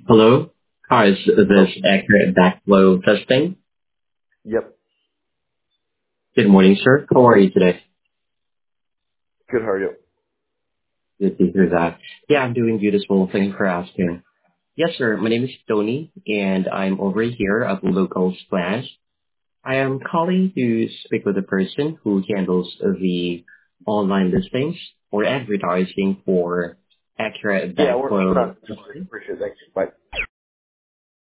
Hello. Hi, is Hello? this accurate backflow testing? Yep. Good morning, sir. How are you today? Good, how are you? Good to hear that. Yeah, I'm doing good as well. Thank you for asking. Yes, sir. My name is Tony, and I'm over here at Local Splash. I am calling to speak with the person who handles the online listings or advertising for accurate Yeah, we're backflow not. testing. Appreciate it. Thanks. Bye.